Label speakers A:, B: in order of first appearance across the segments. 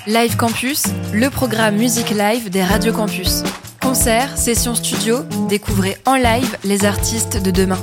A: Live Campus, le programme musique live des radios campus. Concerts, sessions studio, découvrez en live les artistes de demain.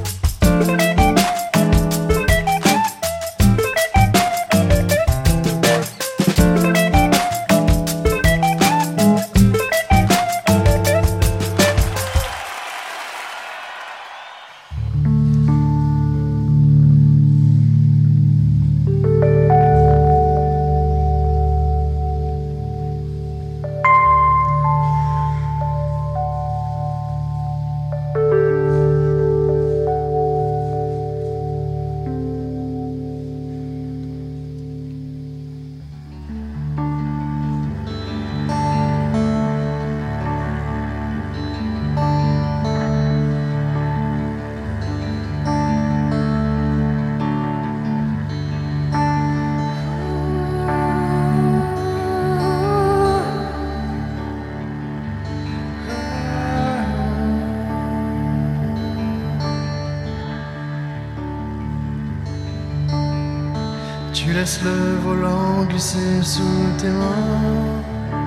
B: Tu laisses le volant glisser sous tes mains.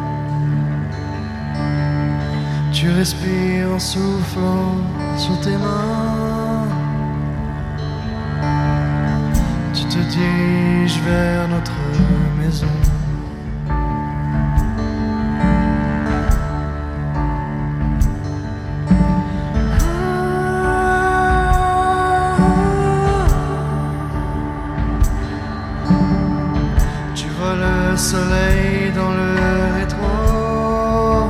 B: Tu respires en soufflant sur tes mains. Tu te diriges vers notre maison. Le soleil dans le rétro.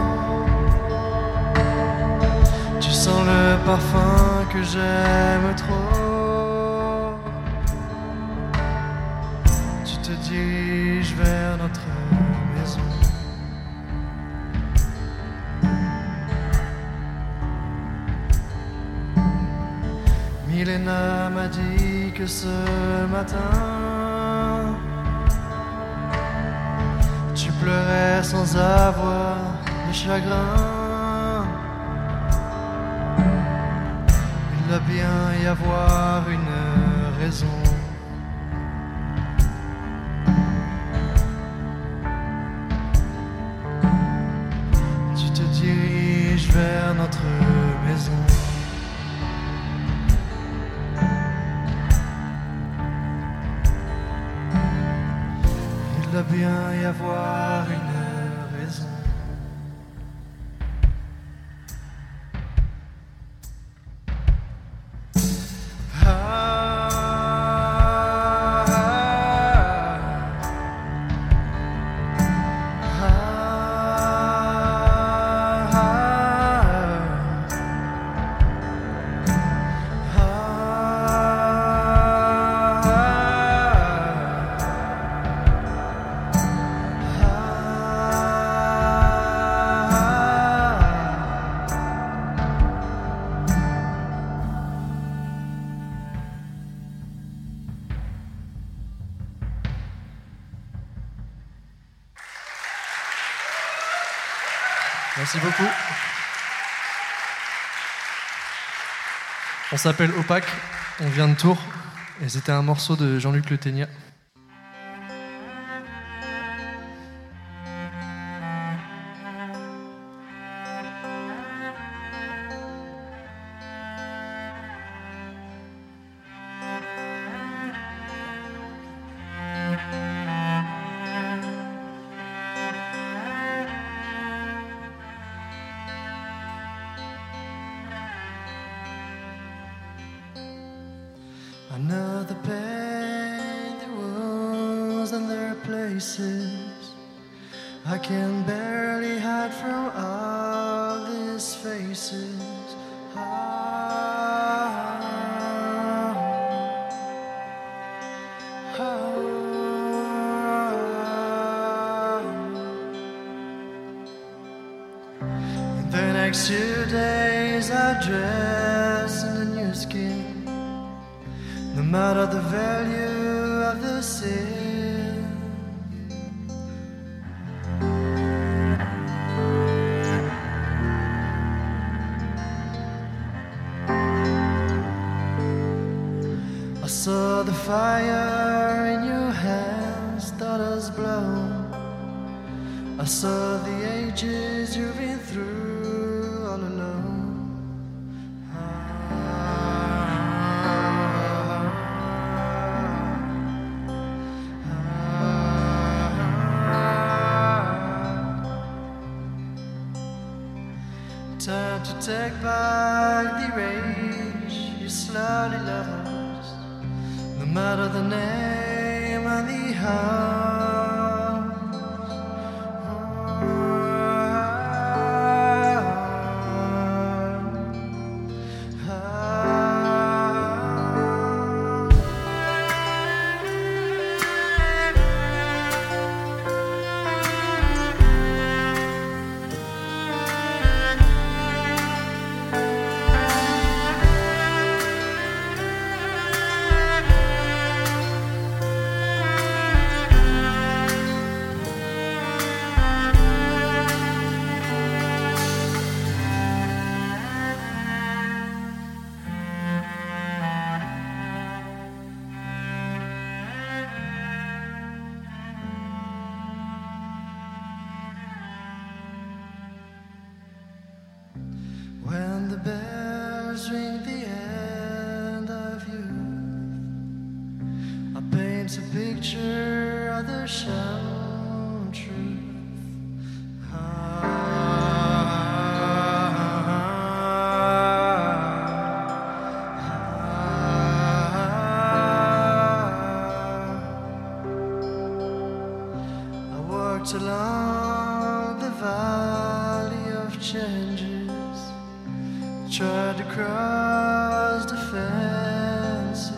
B: Tu sens le parfum que j'aime trop. Tu te diriges vers notre maison. Milena m'a dit que ce matin tu pleurais sans avoir de chagrin. Il doit bien y avoir une raison. Tu te diriges vers notre maison. Il doit bien y avoir une raison. Merci beaucoup. On s'appelle Opaque, on vient de Tours, et c'était un morceau de Jean-Luc Le Ténia. I know the pain, the wounds and their places. I can barely hide from all these faces. In the next few days I dress in the new skin. No matter the value of the sin, I saw the fire in your hands, thought us blown. I saw the ages you've been through all alone. Time to take back the rage you slowly lost, no matter the name and the house. When the bells ring the end of youth, I paint a picture of the shown truth. I walked along the valley of changes, tried to cross the fences.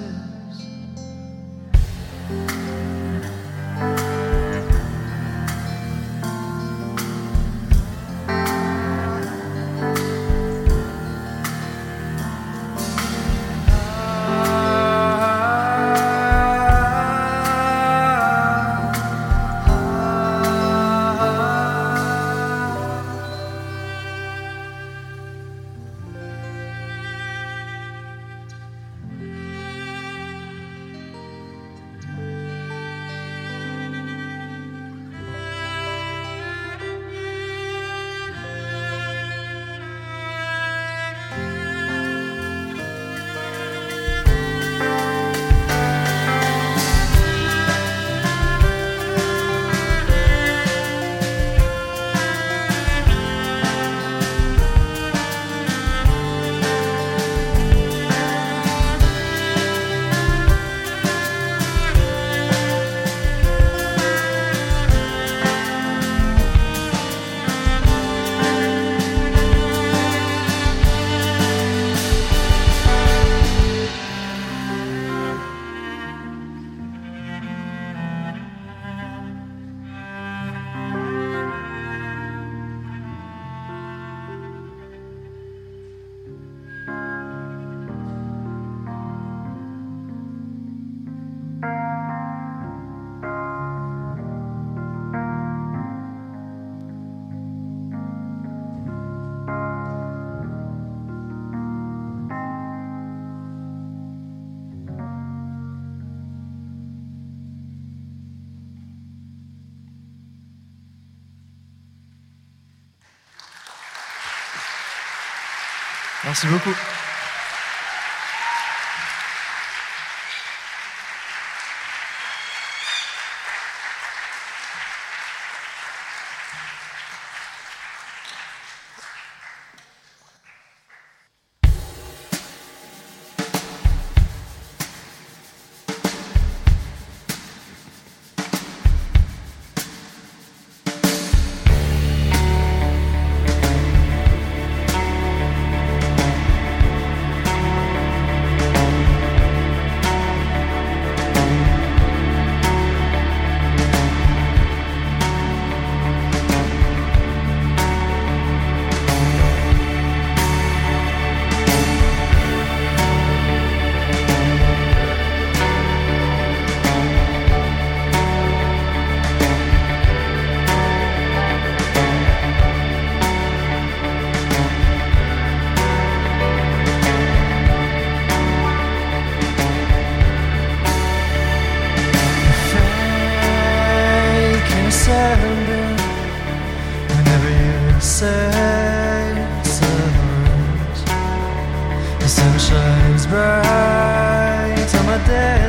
B: Merci beaucoup.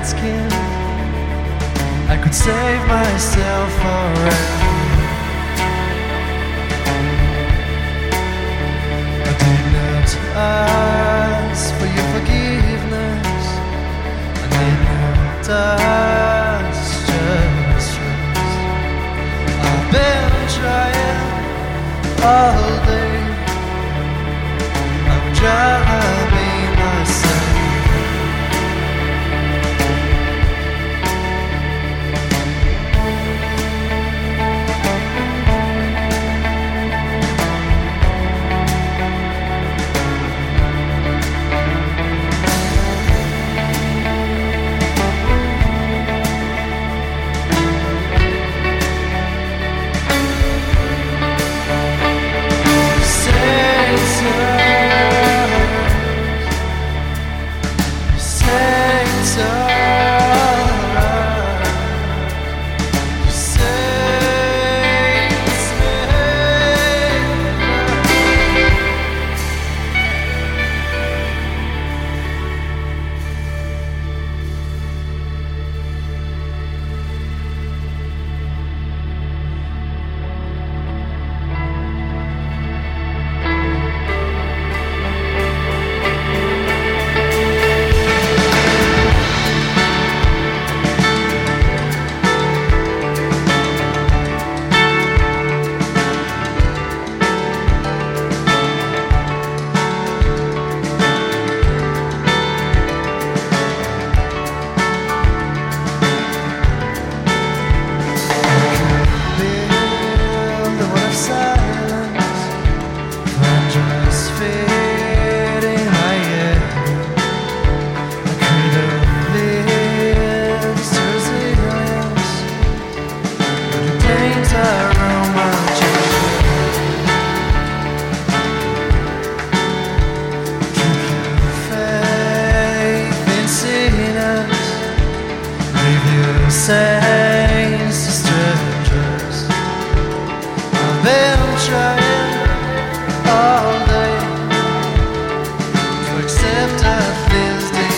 B: skin, I could save myself forever. I did not ask for your forgiveness. I did not ask, just trust. I've been trying all day. I'm trying to be myself. Saints to strangers, I've been trying all day to accept that this day.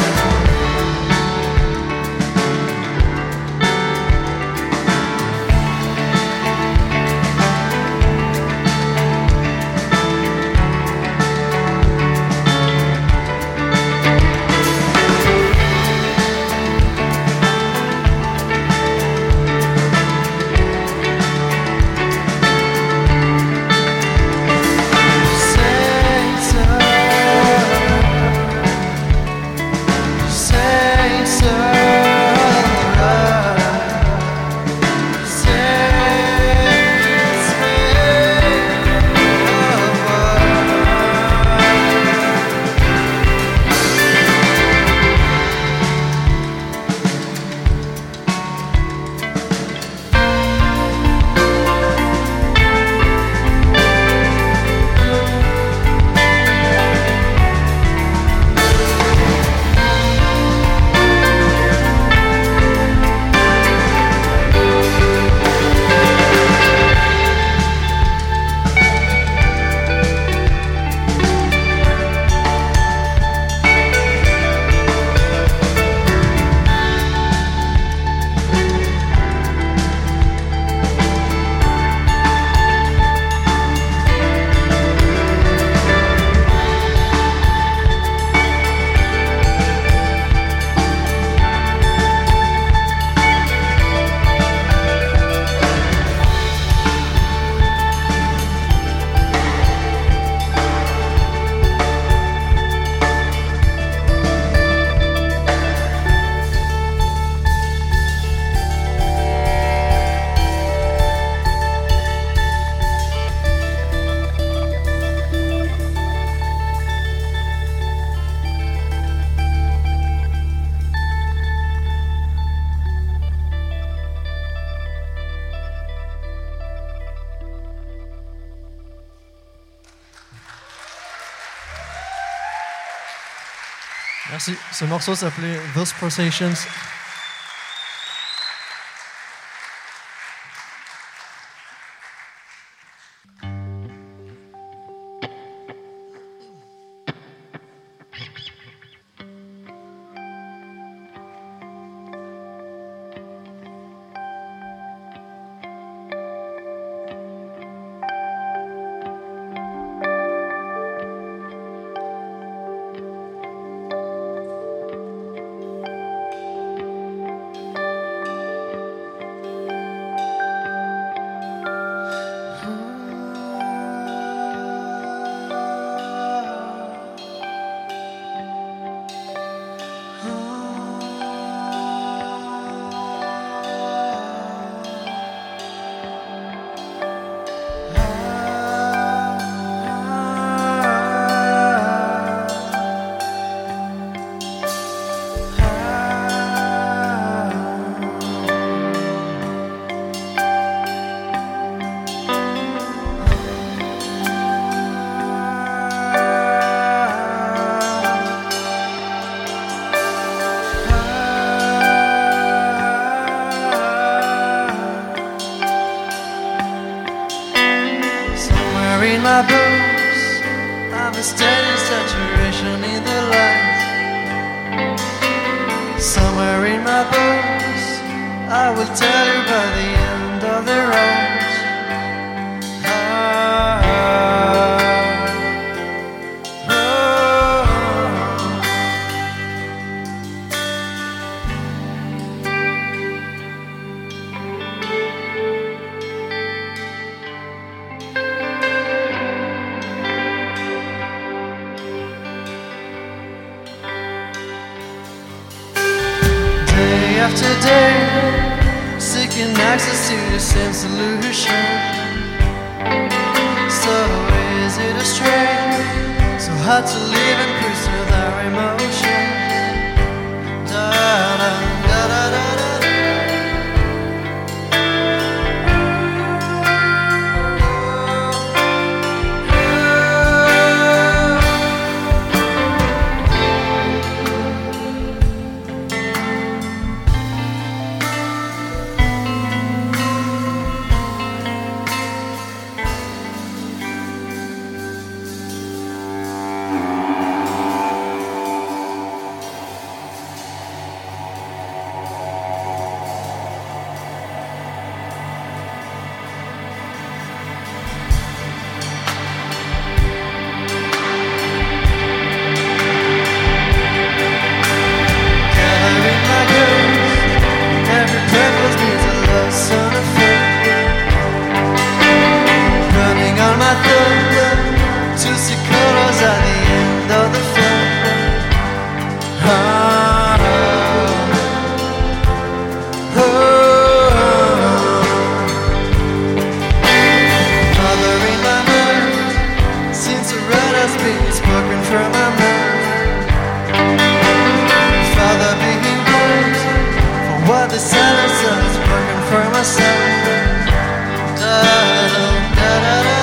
B: Merci. Ce morceau s'appelait Those Processions. my boots, I'm a steady saturation in the light. Somewhere in my boots, I will tell you by the end of the road. After day, seeking access to the same solution. So easy to stray, so hard to live and pursue their emotions. Da da da da da da. To see colors at the end of the film. Bothering my mind, since a word has been spoken from my mouth. Father being blind for what the silence has spoken for myself. Da da da da da.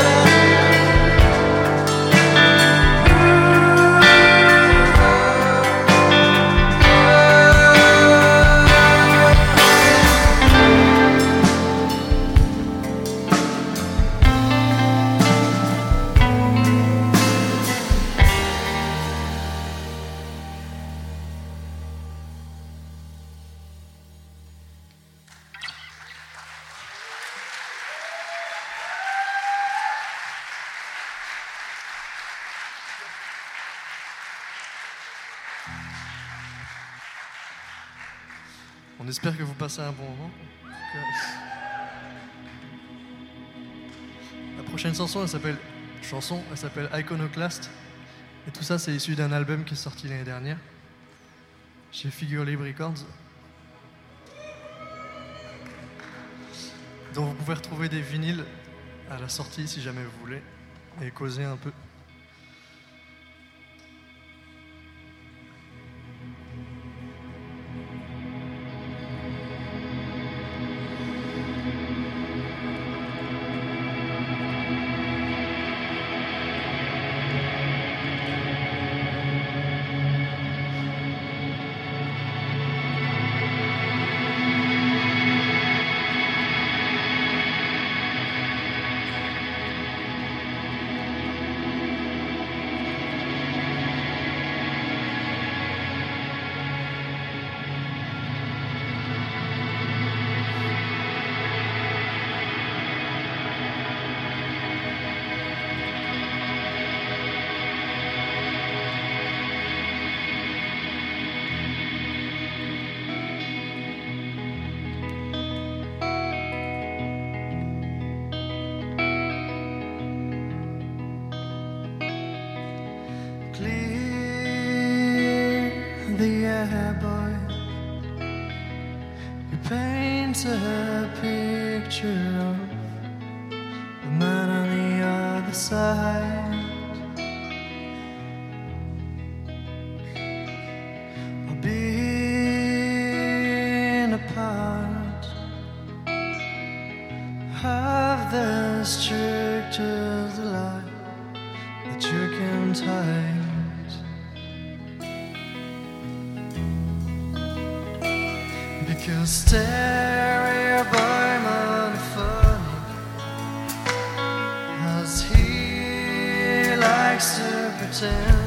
B: On espère que vous passez un bon moment. La prochaine chanson, elle s'appelle Iconoclast. Et tout ça, c'est issu d'un album qui est sorti l'année dernière chez Figure Libre Records. Donc vous pouvez retrouver des vinyles à la sortie si jamais vous voulez et causer un peu. Paint a picture of the man on the other side. Of being a part of the structures of life that you can't hide. Because stereo boy money funny as he pretend.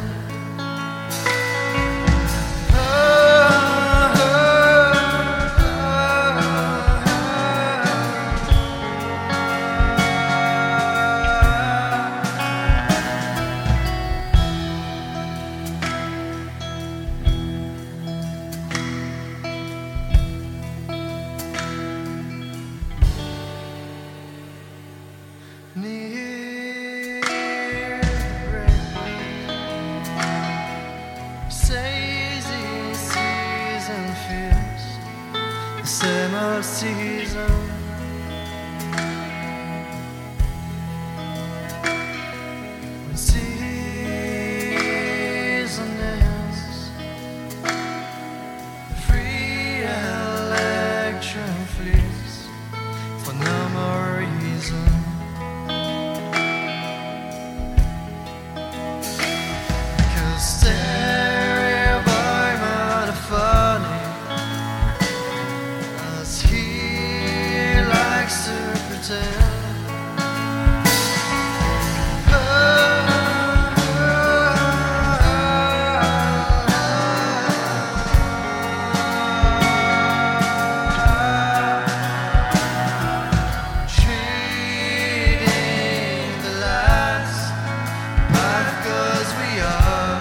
B: Summer season, when season ends, the free electron flees for no more reason. 'Cause stereo boy might have funny, to pretend. Treating the last life 'cause we are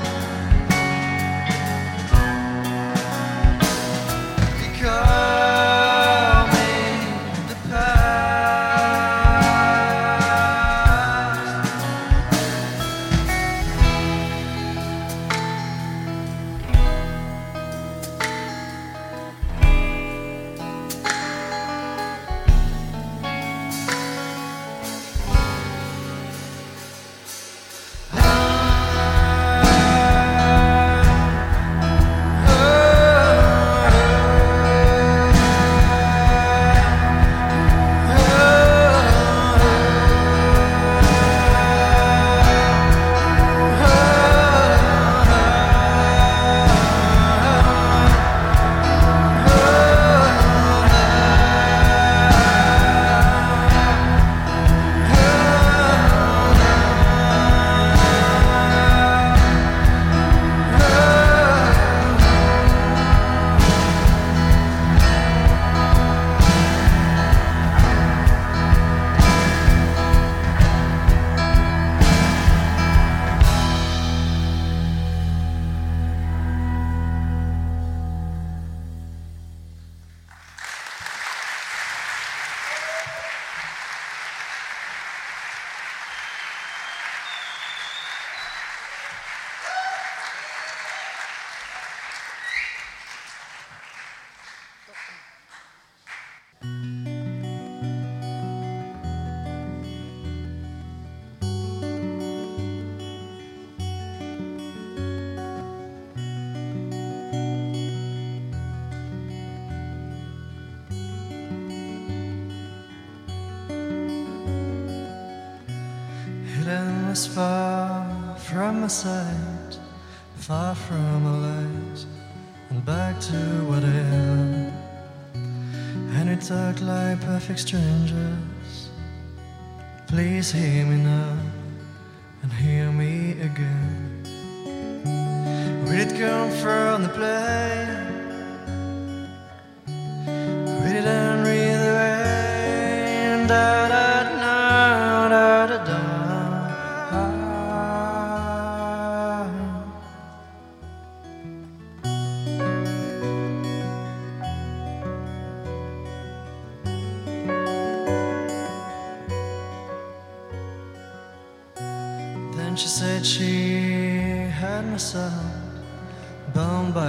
B: hidden as far from my sight, far from my light, and back to what I am. And we talk like perfect strangers. Please hear me now and hear me again. We did come from the play, we didn't read the rain, da da da da da da. She said she had my soul, bound by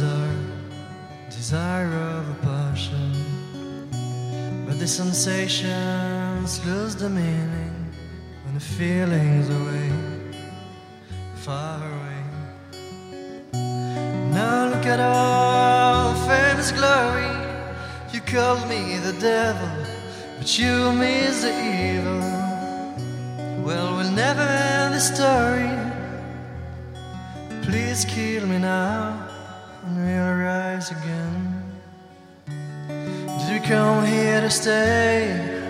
B: desire of a passion. But the sensations lose the meaning when the feeling's away, far away. Now look at all the famous glory. You called me the devil, but you miss the evil. Well, we'll never end the story. Please kill me now and we'll rise again. Did we come here to stay?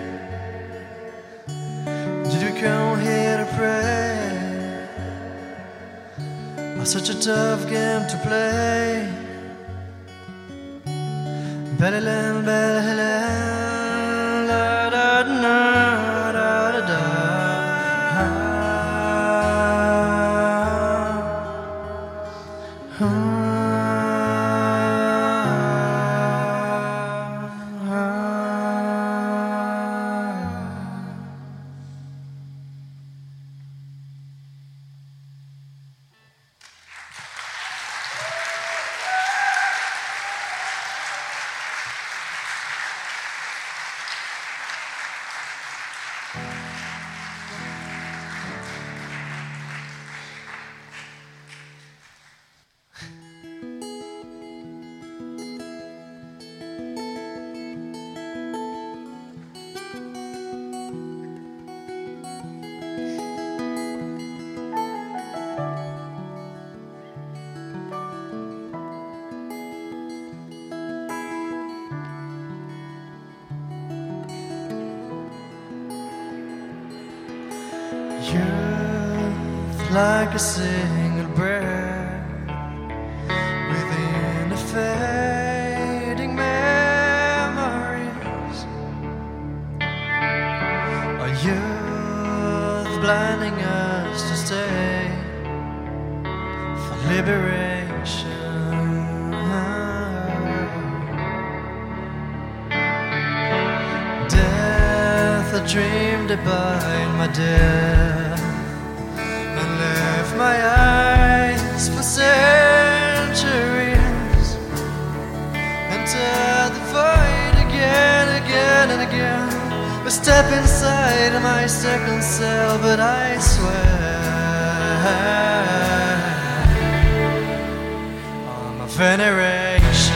B: Did we come here to pray? such a tough game to play. Bellelen, bellelen, la da da da da da. Youth like a single breath within the fading memories. A youth blinding us to stay for liberation. Death I dreamed about my death and left my eyes for centuries, enter the void again, again and again. I step inside my second cell, but I swear I'm a veneration.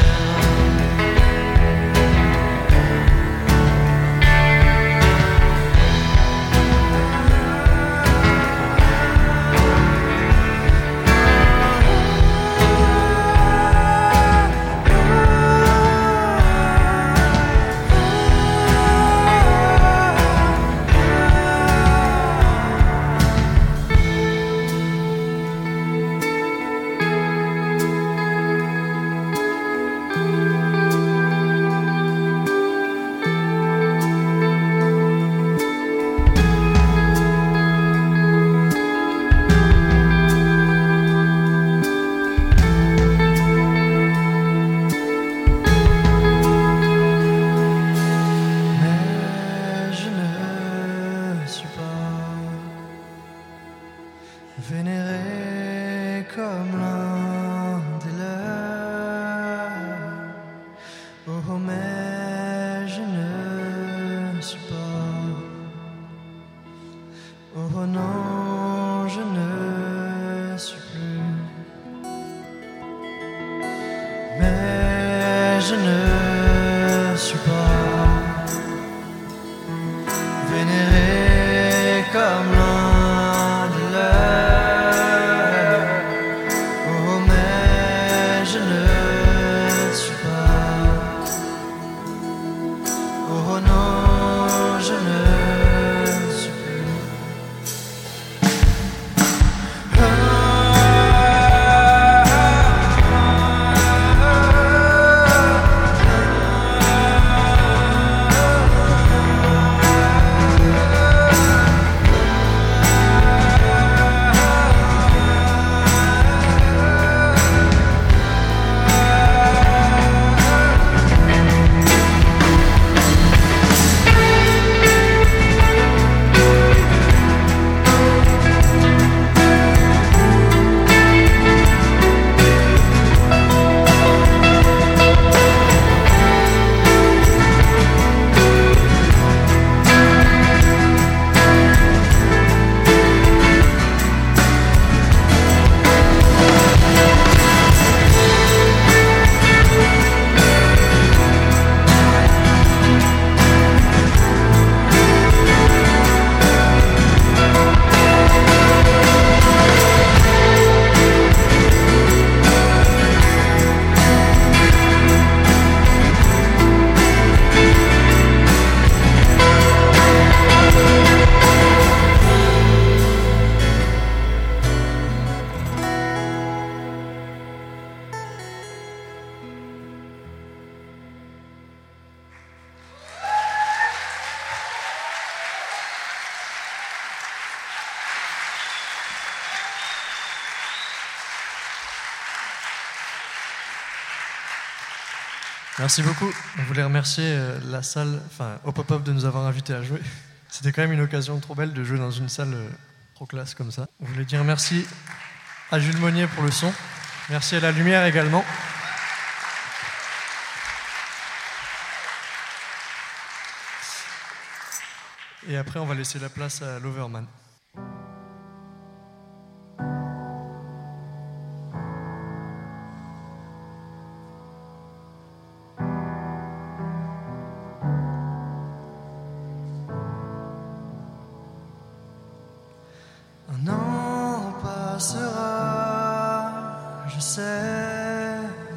B: Vénéré comme l'un des leurs. Oh mais je ne suis pas. Oh non, je ne suis plus. Mais je ne suis pas vénéré comme l'un. Merci beaucoup. On voulait remercier la salle, au pop-up de nous avoir invités à jouer. C'était quand même une occasion trop belle de jouer dans une salle trop classe comme ça. On voulait dire merci à Jules Monnier pour le son. Merci à la lumière également. Et après, on va laisser la place à l'Overman.
C: Un an passera, je sais,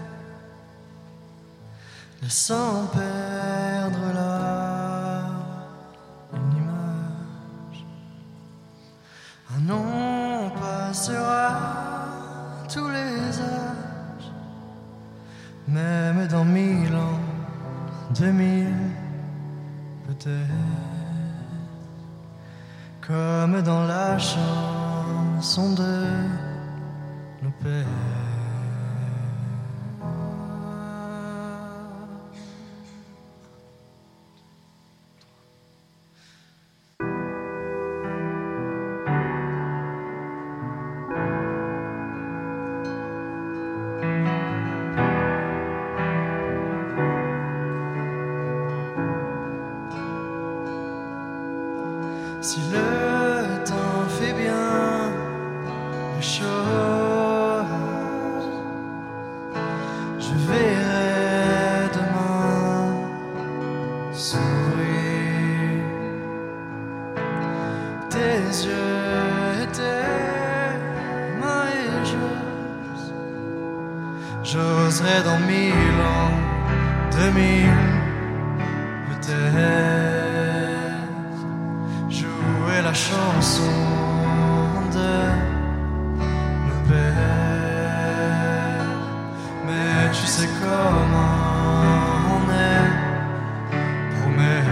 C: laissant perdre là une image. Un an passera, tous les âges, même dans 1000 ans, 2000 peut-être. Comme dans la chanson de nos pères. Si le temps fait bien les choses, je verrai demain sourire tes yeux et tes mains et j'oserai dans 1000 ans, 2000 peut-être. La chanson de nos pères, mais tu sais comment on est promets.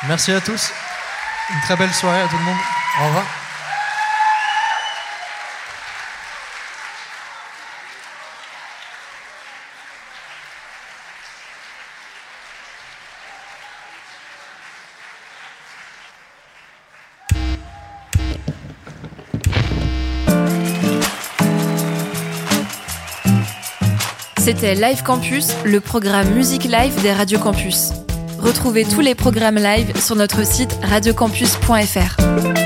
B: Merci à tous. Une très belle soirée à tout le monde. Au revoir.
A: C'était Live Campus, le programme Musique Live des Radio Campus. Retrouvez tous les programmes live sur notre site radiocampus.fr.